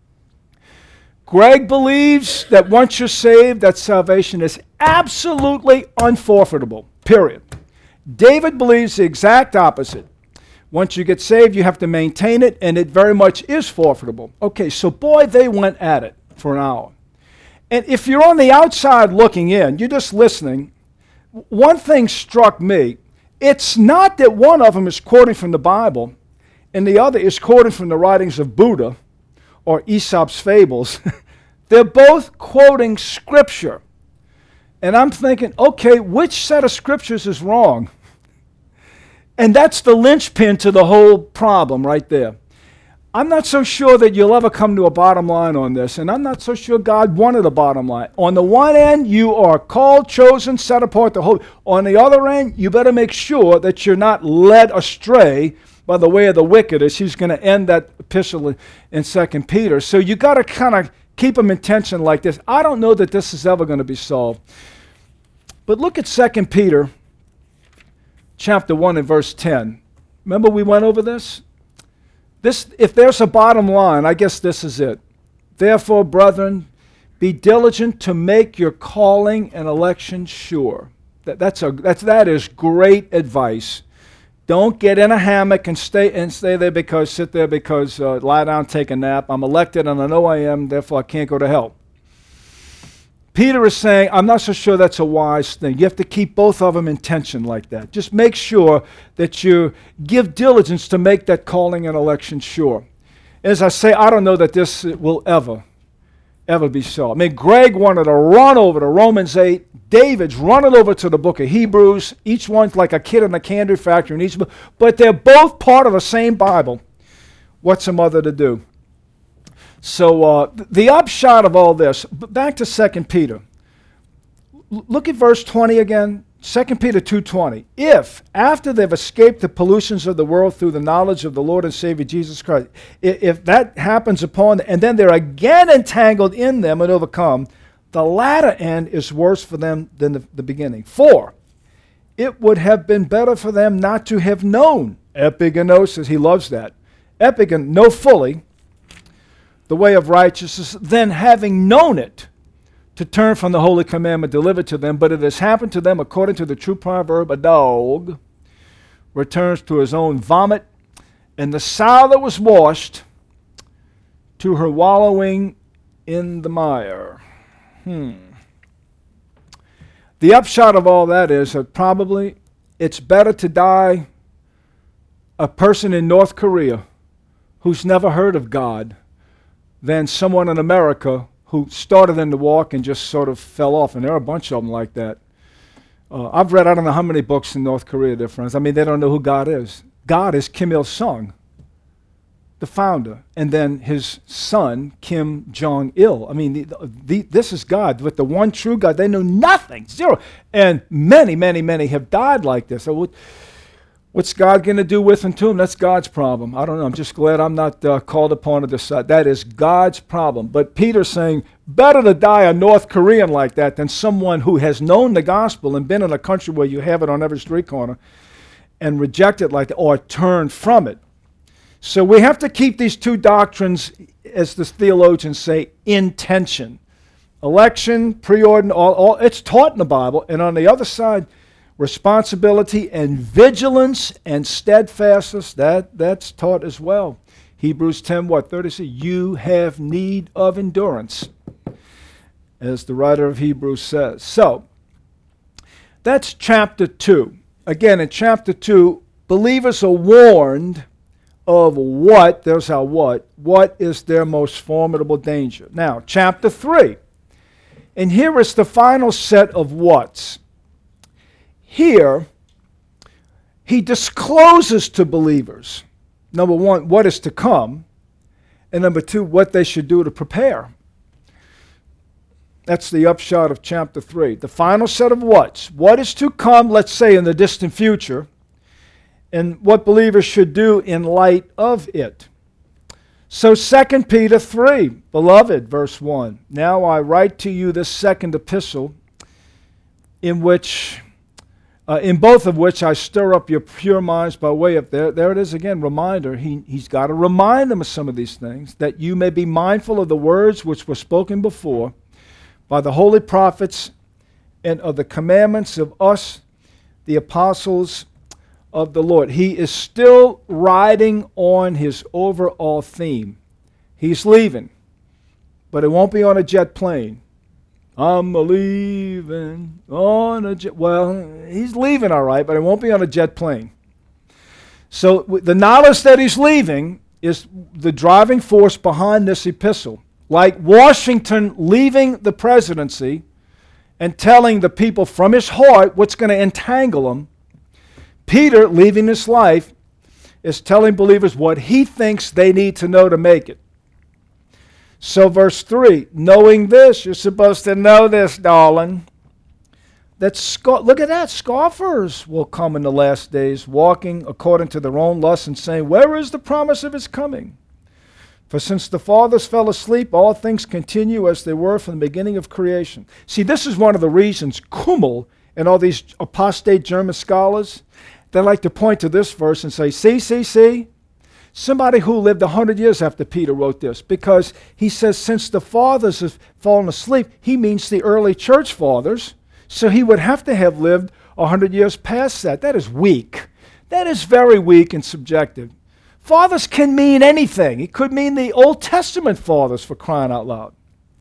Greg believes that once you're saved, that salvation is absolutely unforfeitable. Period. David believes the exact opposite. Once you get saved, you have to maintain it, and it very much is forfeitable. Okay, so boy, they went at it for an hour. And if you're on the outside looking in, you're just listening, one thing struck me. It's not that one of them is quoting from the Bible, and the other is quoting from the writings of Buddha or Aesop's fables. They're both quoting Scripture. And I'm thinking, okay, which set of scriptures is wrong? And that's the linchpin to the whole problem right there. I'm not so sure that you'll ever come to a bottom line on this, and I'm not so sure God wanted a bottom line. On the one end, you are called, chosen, set apart, the whole. On the other end, you better make sure that you're not led astray by the way of the wicked, as he's going to end that epistle in, in Second Peter. So you got to kind of keep them in tension like this. I don't know that this is ever going to be solved. But look at Second Peter chapter one and verse ten. Remember we went over this? This, if there's a bottom line, I guess this is it. Therefore, brethren, be diligent to make your calling and election sure. That, that's a, that's, that is great advice. Don't get in a hammock and stay and stay there because, sit there because, uh, lie down, take a nap. I'm elected and I know I am, therefore I can't go to hell. Peter is saying, I'm not so sure that's a wise thing. You have to keep both of them in tension like that. Just make sure that you give diligence to make that calling and election sure. As I say, I don't know that this will ever, ever be solved. I mean, Greg wanted to run over to Romans eight. David's running over to the book of Hebrews. Each one's like a kid in a candy factory in each book. But they're both part of the same Bible. What's a mother to do? So uh, the upshot of all this, back to Second Peter. L- look at verse twenty again. Second Peter two twenty. If, after they've escaped the pollutions of the world through the knowledge of the Lord and Savior Jesus Christ, if, if that happens upon them, and then they're again entangled in them and overcome, the latter end is worse for them than the, the beginning. For it would have been better for them not to have known epigenosis. He loves that. Epigon, know fully the way of righteousness, then having known it, to turn from the holy commandment delivered to them. But it has happened to them according to the true proverb, a dog returns to his own vomit, and the sow that was washed to her wallowing in the mire. Hmm. The upshot of all that is that probably it's better to die a person in North Korea who's never heard of God than someone in America who started in the walk and just sort of fell off. And there are a bunch of them like that. Uh, I've read, I don't know how many books in North Korea, their friends. I mean, they don't know who God is. God is Kim Il-sung, the founder, and then his son, Kim Jong-il. I mean, the, the, this is God. With the one true God, they know nothing, zero. And many, many, many have died like this. So what, what's God going to do with and to them? That's God's problem. I don't know. I'm just glad I'm not uh, called upon to decide. That is God's problem. But Peter's saying, better to die a North Korean like that than someone who has known the gospel and been in a country where you have it on every street corner and reject it like that or turn from it. So we have to keep these two doctrines, as the theologians say, in tension. Election, preordination, all, all, it's taught in the Bible. And on the other side, responsibility and vigilance and steadfastness, that, that's taught as well. Hebrews ten, what, thirty-six? You have need of endurance, as the writer of Hebrews says. So, that's chapter two. Again, in chapter two, believers are warned of what, there's our what, what is their most formidable danger. Now, chapter three. And here is the final set of whats. Here, he discloses to believers, number one, what is to come, and number two, what they should do to prepare. That's the upshot of chapter three. The final set of whats. What is to come, let's say, in the distant future, and what believers should do in light of it. So Second Peter three, beloved, verse one. Now I write to you this second epistle, in which... Uh, in both of which I stir up your pure minds by way of, there, there it is again, reminder. He, he's got to remind them of some of these things, that you may be mindful of the words which were spoken before by the holy prophets and of the commandments of us, the apostles of the Lord. He is still riding on his overall theme. He's leaving, but it won't be on a jet plane. I'm a-leaving on a jet. Well, he's leaving all right, but it won't be on a jet plane. So w- the knowledge that he's leaving is the driving force behind this epistle. Like Washington leaving the presidency and telling the people from his heart what's going to entangle them, Peter, leaving this life, is telling believers what he thinks they need to know to make it. So verse three, knowing this, you're supposed to know this, darling. that scoff, look at that, scoffers will come in the last days, walking according to their own lusts and saying, where is the promise of his coming? For since the fathers fell asleep, all things continue as they were from the beginning of creation. See, this is one of the reasons Kummel and all these apostate German scholars, they like to point to this verse and say, see, see, see, somebody who lived one hundred years after Peter wrote this, because he says since the fathers have fallen asleep, he means the early church fathers, so he would have to have lived one hundred years past that. That is weak. That is very weak and subjective. Fathers can mean anything. It could mean the Old Testament fathers, for crying out loud.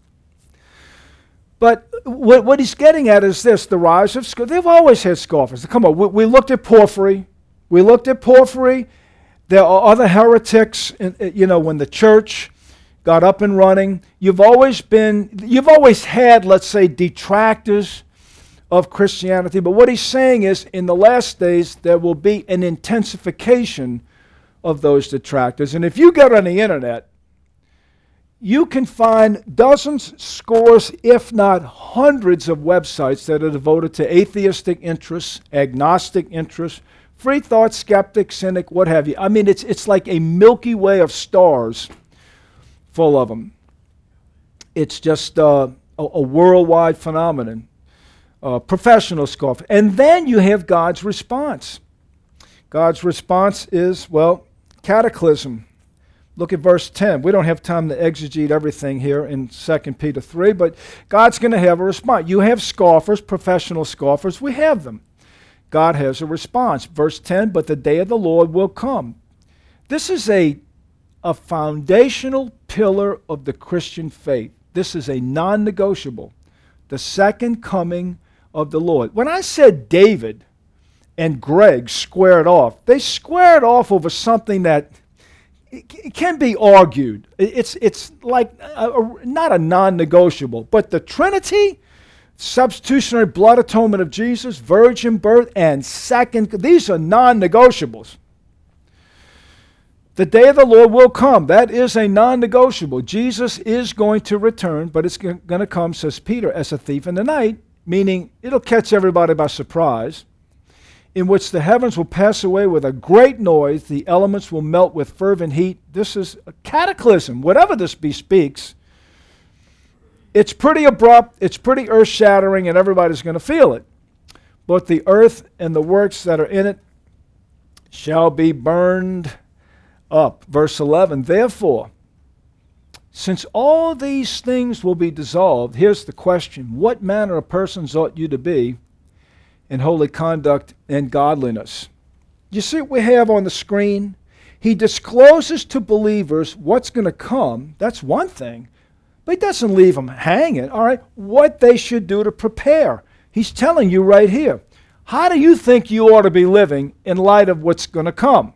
But what, what he's getting at is this, the rise of scoffers. They've always had scoffers. Come on, we, we looked at Porphyry. We looked at Porphyry. There are other heretics, in, you know, when the church got up and running. You've always been, you've always had, let's say, detractors of Christianity. But what he's saying is, in the last days, there will be an intensification of those detractors. And if you get on the internet, you can find dozens, scores, if not hundreds of websites that are devoted to atheistic interests, agnostic interests, free thought, skeptic, cynic, what have you. I mean, it's it's like a Milky Way of stars full of them. It's just uh, a, a worldwide phenomenon. Uh, professional scoff. And then you have God's response. God's response is, well, cataclysm. Look at verse ten. We don't have time to exegete everything here in Second Peter three, but God's going to have a response. You have scoffers, professional scoffers. We have them. God has a response. Verse ten, but the day of the Lord will come. This is a, a foundational pillar of the Christian faith. This is a non-negotiable. The second coming of the Lord. When I said David and Greg squared off, they squared off over something that it can be argued. It's, it's like a, a, not a non-negotiable, but the Trinity, substitutionary blood atonement of Jesus, virgin birth, and second, these are non-negotiables. The day of the Lord will come. That is a non-negotiable. Jesus is going to return, but it's going to come, says Peter, as a thief in the night, meaning it'll catch everybody by surprise, in which the heavens will pass away with a great noise, the elements will melt with fervent heat. This is a cataclysm, whatever this bespeaks. It's pretty abrupt, it's pretty earth-shattering, and everybody's going to feel it. But the earth and the works that are in it shall be burned up. Verse eleven, therefore, since all these things will be dissolved, here's the question, what manner of persons ought you to be in holy conduct and godliness? You see what we have on the screen? He discloses to believers what's going to come. That's one thing. But he doesn't leave them hanging. All right, what they should do to prepare. He's telling you right here. How do you think you ought to be living in light of what's going to come?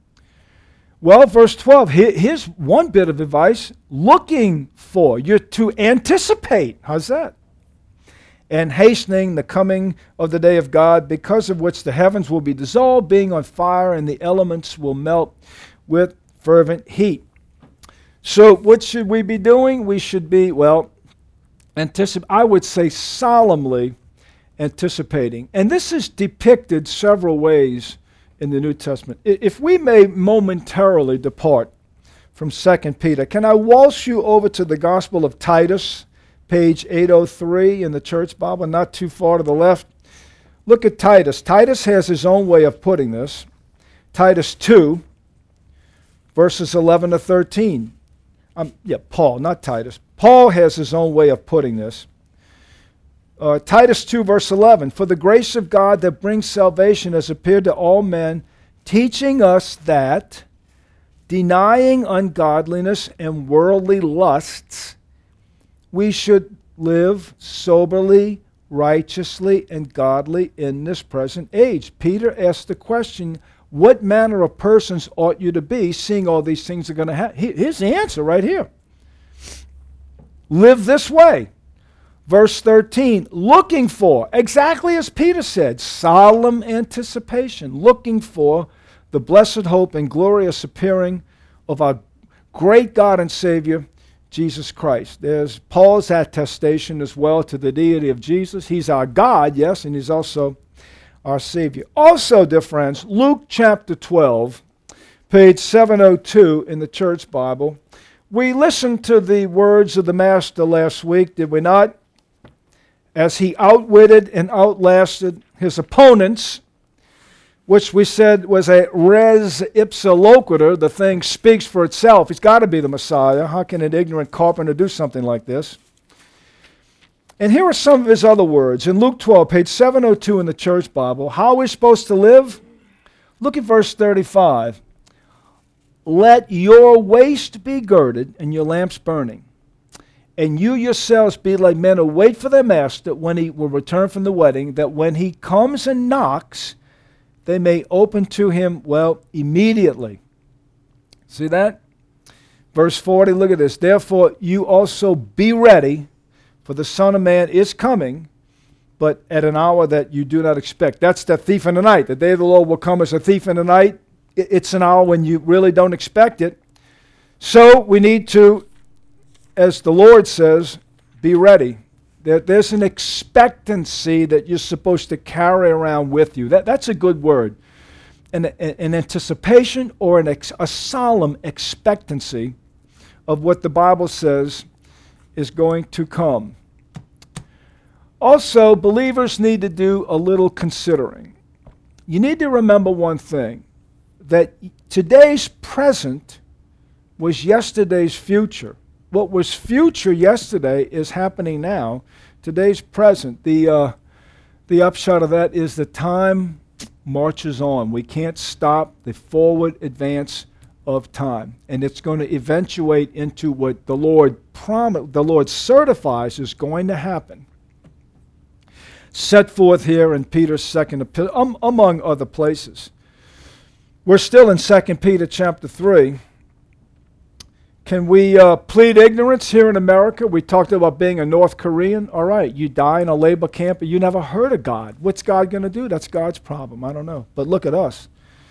Well, verse twelve, here's one bit of advice. Looking for, you're to anticipate. How's that? And hastening the coming of the day of God, because of which the heavens will be dissolved, being on fire, and the elements will melt with fervent heat. So what should we be doing? We should be, well, anticip- I would say solemnly anticipating. And this is depicted several ways in the New Testament. If we may momentarily depart from Second Peter, can I waltz you over to the Gospel of Titus, page eight oh three in the Church Bible, not too far to the left. Look at Titus. Titus has his own way of putting this. Titus two, verses eleven to thirteen. Um, yeah, Paul, not Titus. Paul has his own way of putting this. Uh, Titus two, verse eleven, for the grace of God that brings salvation has appeared to all men, teaching us that, denying ungodliness and worldly lusts, we should live soberly, righteously, and godly in this present age. Peter asked the question, what manner of persons ought you to be, seeing all these things are going to happen? Here's the answer right here. Live this way. Verse thirteen, looking for, exactly as Peter said, solemn anticipation, looking for the blessed hope and glorious appearing of our great God and Savior, Jesus Christ. There's Paul's attestation as well to the deity of Jesus. He's our God, yes, and he's also our Savior. Also, dear friends, Luke chapter twelve, page seven oh two in the Church Bible. We listened to the words of the Master last week, did we not? As he outwitted and outlasted his opponents, which we said was a res ipsa loquitur. The thing speaks for itself. He's got to be the Messiah. How can an ignorant carpenter do something like this? And here are some of his other words. In Luke twelve, page seven oh two in the Church Bible, how are we supposed to live? Look at verse thirty-five. Let your waist be girded and your lamps burning, and you yourselves be like men who wait for their master when he will return from the wedding, that when he comes and knocks, they may open to him, well, immediately. See that? Verse forty, look at this. Therefore, you also be ready, for the Son of Man is coming, but at an hour that you do not expect. That's the thief in the night. The day of the Lord will come as a thief in the night. It's an hour when you really don't expect it. So we need to, as the Lord says, be ready. There, there's an expectancy that you're supposed to carry around with you. That, that's a good word. An, an anticipation or an ex, a solemn expectancy of what the Bible says is going to come. Also, believers need to do a little considering. You need to remember one thing, that today's present was yesterday's future. What was future yesterday is happening now. Today's present. The, uh, the upshot of that is the time marches on. We can't stop the forward advance of time. And it's going to eventuate into what the Lord prom- the Lord certifies is going to happen. Set forth here in Peter's second epistle, um, among other places. We're still in Second Peter chapter three. Can we uh, plead ignorance here in America? We talked about being a North Korean. All right, you die in a labor camp, and you never heard of God. What's God going to do? That's God's problem. I don't know. But look at us.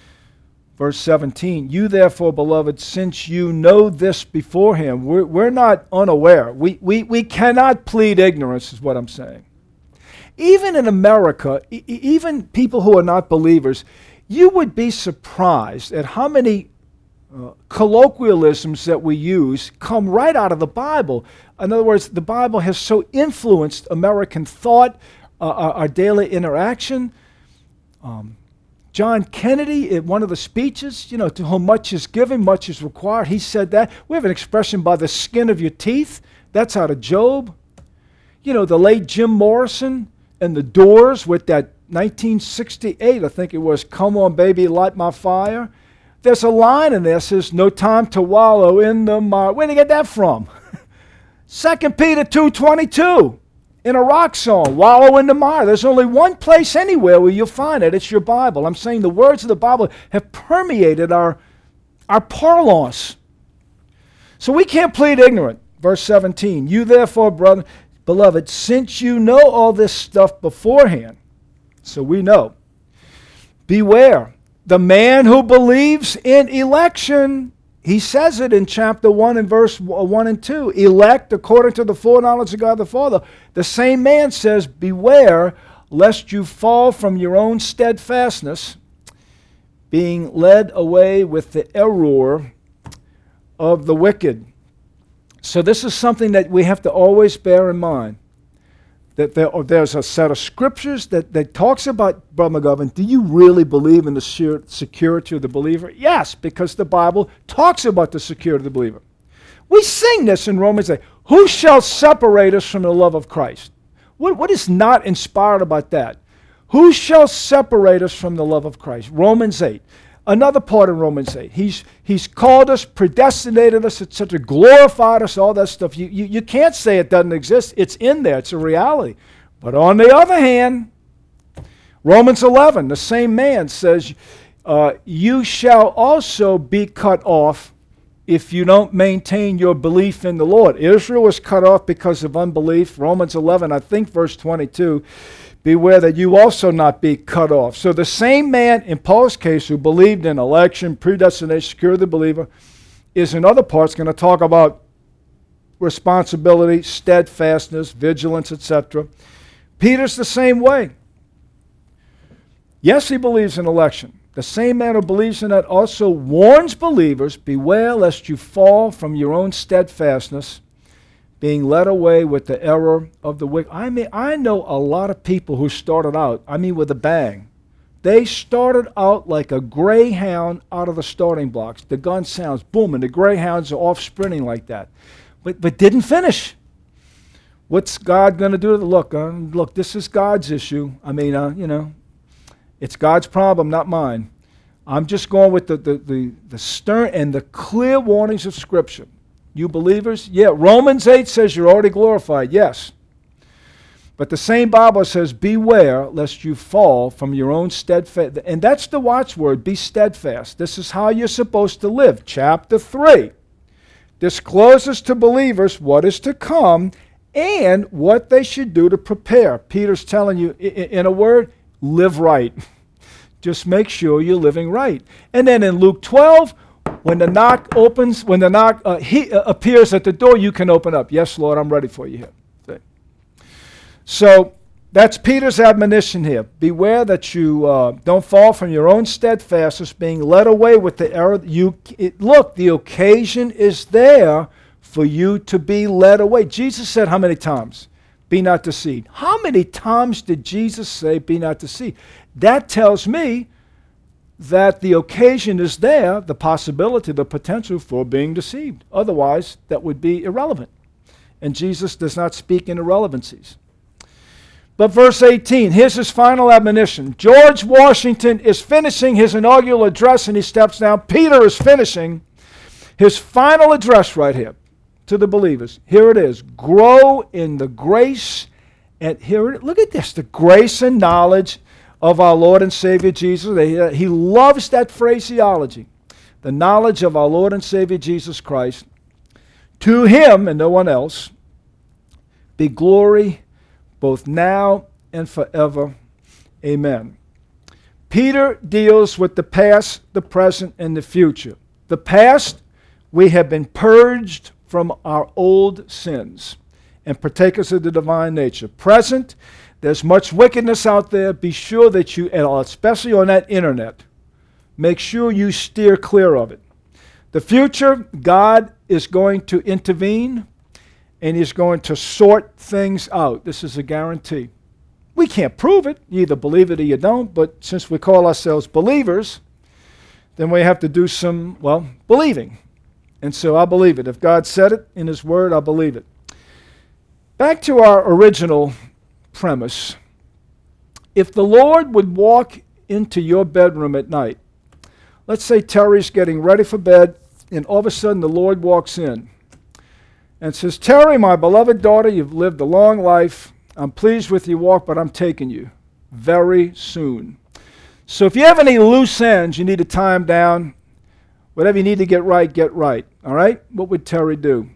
Verse seventeen, you therefore, beloved, since you know this beforehand, we're, we're not unaware. We, we, we cannot plead ignorance, is what I'm saying. Even in America, e- even people who are not believers, you would be surprised at how many uh, colloquialisms that we use come right out of the Bible. In other words, the Bible has so influenced American thought, uh, our, our daily interaction. Um, John Kennedy, in one of the speeches, you know, to whom much is given, much is required, he said that. We have an expression, by the skin of your teeth. That's out of Job. You know, the late Jim Morrison and the Doors with that nineteen sixty-eight, I think it was, come on baby, light my fire. There's a line in there that says, no time to wallow in the mire. Where did you get that from? Second Peter two twenty-two, in a rock song, wallow in the mire. There's only one place anywhere where you'll find it. It's your Bible. I'm saying the words of the Bible have permeated our, our parlance. So we can't plead ignorant. Verse seventeen, you therefore, brother, beloved, since you know all this stuff beforehand, so we know, beware. The man who believes in election, he says it in chapter one and verse one and two, elect according to the foreknowledge of God the Father. The same man says, beware lest you fall from your own steadfastness, being led away with the error of the wicked. So this is something that we have to always bear in mind. That there, or there's a set of scriptures that, that talks about, Brother McGovern, do you really believe in the sure, security of the believer? Yes, because the Bible talks about the security of the believer. We sing this in Romans eight. Who shall separate us from the love of Christ? What, what is not inspired about that? Who shall separate us from the love of Christ? Romans eight. Another part in Romans eight. He's, he's called us, predestinated us, et cetera, glorified us, all that stuff. You, you, you can't say it doesn't exist. It's in there. It's a reality. But on the other hand, Romans eleven, the same man says, uh, you shall also be cut off if you don't maintain your belief in the Lord. Israel was cut off because of unbelief. Romans eleven, I think verse twenty-two, beware that you also not be cut off. So the same man in Paul's case who believed in election, predestination, security of the believer, is in other parts going to talk about responsibility, steadfastness, vigilance, et cetera. Peter's the same way. Yes, he believes in election. The same man who believes in that also warns believers, beware lest you fall from your own steadfastness, being led away with the error of the wicked. I mean, I know a lot of people who started out, I mean, with a bang. They started out like a greyhound out of the starting blocks. The gun sounds boom, and the greyhounds are off sprinting like that, but but didn't finish. What's God going to do? Look, uh, look, this is God's issue. I mean, uh, you know, it's God's problem, not mine. I'm just going with the, the, the, the stern and the clear warnings of Scripture. You believers, yeah, Romans eight says you're already glorified, yes. But the same Bible says, beware lest you fall from your own steadfast. And that's the watchword, be steadfast. This is how you're supposed to live. Chapter three discloses to believers what is to come and what they should do to prepare. Peter's telling you, in a word, live right. Just make sure you're living right. And then in Luke twelve, when the knock opens, when the knock uh, he uh, appears at the door, you can open up. Yes, Lord, I'm ready for you here. See? So that's Peter's admonition here. Beware that you uh, don't fall from your own steadfastness, being led away with the error. You it, look, the occasion is there for you to be led away. Jesus said how many times? Be not deceived. How many times did Jesus say, be not deceived? That tells me that the occasion is there, the possibility, the potential for being deceived. Otherwise, that would be irrelevant. And Jesus does not speak in irrelevancies. But verse eighteen, here's his final admonition. George Washington is finishing his inaugural address and he steps down. Peter is finishing his final address right here to the believers. Here it is. Grow in the grace, and here, look at this, the grace and knowledge of our Lord and Savior Jesus. He loves that phraseology. The knowledge of our Lord and Savior Jesus Christ. To him and no one else be glory both now and forever. Amen. Peter deals with the past, the present, and the future. The past, we have been purged from our old sins and partakers of the divine nature. Present, there's much wickedness out there. Be sure that you, especially on that internet, make sure you steer clear of it. The future, God is going to intervene and he's going to sort things out. This is a guarantee. We can't prove it. You either believe it or you don't, but since we call ourselves believers, then we have to do some, well, believing. And so I believe it. If God said it in his word, I believe it. Back to our original premise. If the Lord would walk into your bedroom at night, let's say Terry's getting ready for bed, and all of a sudden the Lord walks in and says, Terry, my beloved daughter, you've lived a long life. I'm pleased with your walk, but I'm taking you very soon. So if you have any loose ends, you need to tie them down. Whatever you need to get right, get right. All right? What would Terry do?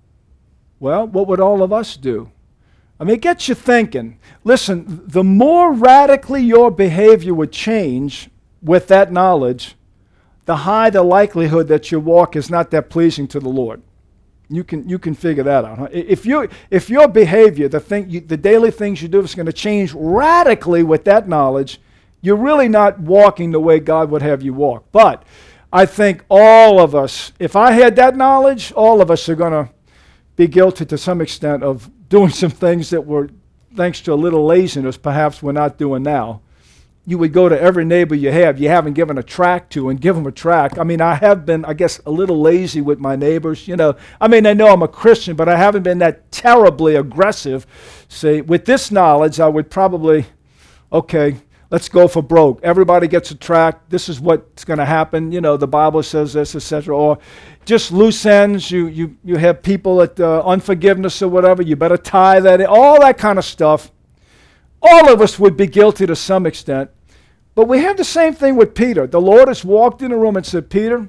Well, what would all of us do? I mean, it gets you thinking. Listen, the more radically your behavior would change with that knowledge, the higher the likelihood that your walk is not that pleasing to the Lord. You can you can figure that out. Huh? If you if your behavior, the thing, you, the daily things you do, is going to change radically with that knowledge, you're really not walking the way God would have you walk. But I think all of us, if I had that knowledge, all of us are going to be guilty to some extent of doing some things that were, thanks to a little laziness, perhaps we're not doing now. You would go to every neighbor you have, you haven't given a tract to, and give them a tract. I mean, I have been, I guess, a little lazy with my neighbors. You know, I mean, I know I'm a Christian, but I haven't been that terribly aggressive. See, with this knowledge, I would probably, okay, let's go for broke. Everybody gets a tract. This is what's going to happen. You know, the Bible says this, et cetera. Or just loose ends. You you you have people at uh, unforgiveness or whatever. You better tie that in. All that kind of stuff. All of us would be guilty to some extent. But we have the same thing with Peter. The Lord has walked in a room and said, Peter,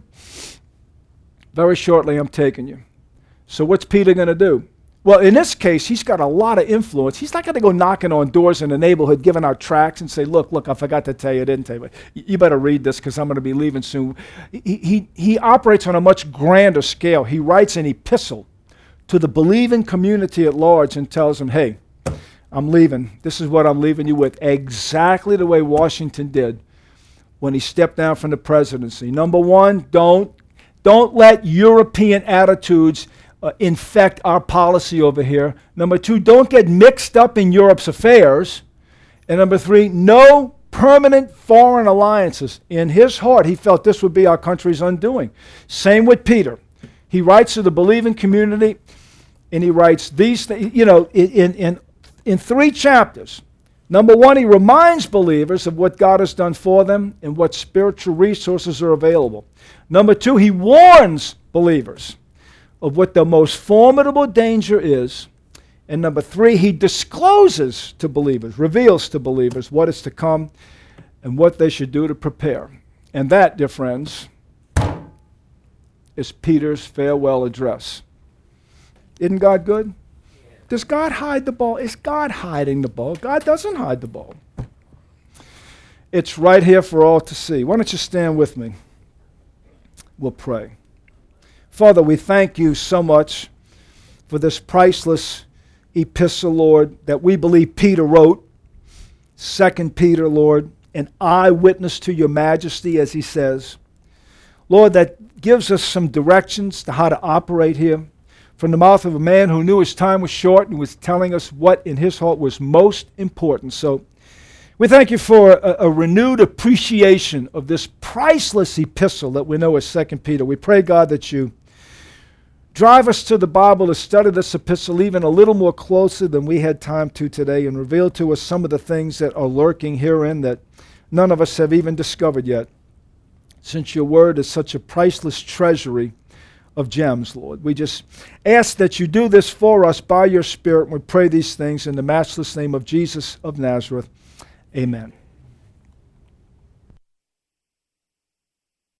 very shortly I'm taking you. So what's Peter going to do? Well, in this case, he's got a lot of influence. He's not going to go knocking on doors in the neighborhood, giving out tracts and say, look, look, I forgot to tell you, I didn't tell you. But you better read this because I'm going to be leaving soon. He, he, he operates on a much grander scale. He writes an epistle to the believing community at large and tells them, hey, I'm leaving. This is what I'm leaving you with. Exactly the way Washington did when he stepped down from the presidency. Number one, don't, don't let European attitudes uh, infect our policy over here. Number two, don't get mixed up in Europe's affairs. And number three, no permanent foreign alliances. In his heart, he felt this would be our country's undoing. Same with Peter. He writes to the believing community, and he writes these things, you know, in, in, in three chapters. Number one, he reminds believers of what God has done for them and what spiritual resources are available. Number two, he warns believers of what the most formidable danger is. And number three, he discloses to believers, reveals to believers what is to come and what they should do to prepare. And that, dear friends, is Peter's farewell address. Isn't God good? Does God hide the ball? Is God hiding the ball? God doesn't hide the ball. It's right here for all to see. Why don't you stand with me? We'll pray. Father, we thank you so much for this priceless epistle, Lord, that we believe Peter wrote. Second Peter, Lord, an eyewitness to your majesty, as he says. Lord, that gives us some directions to how to operate here from the mouth of a man who knew his time was short and was telling us what in his heart was most important. So we thank you for a, a renewed appreciation of this priceless epistle that we know as Second Peter. We pray, God, that you drive us to the Bible to study this epistle even a little more closely than we had time to today, and reveal to us some of the things that are lurking herein that none of us have even discovered yet. Since your word is such a priceless treasury of gems, Lord, we just ask that you do this for us by your Spirit, and we pray these things in the matchless name of Jesus of Nazareth. Amen.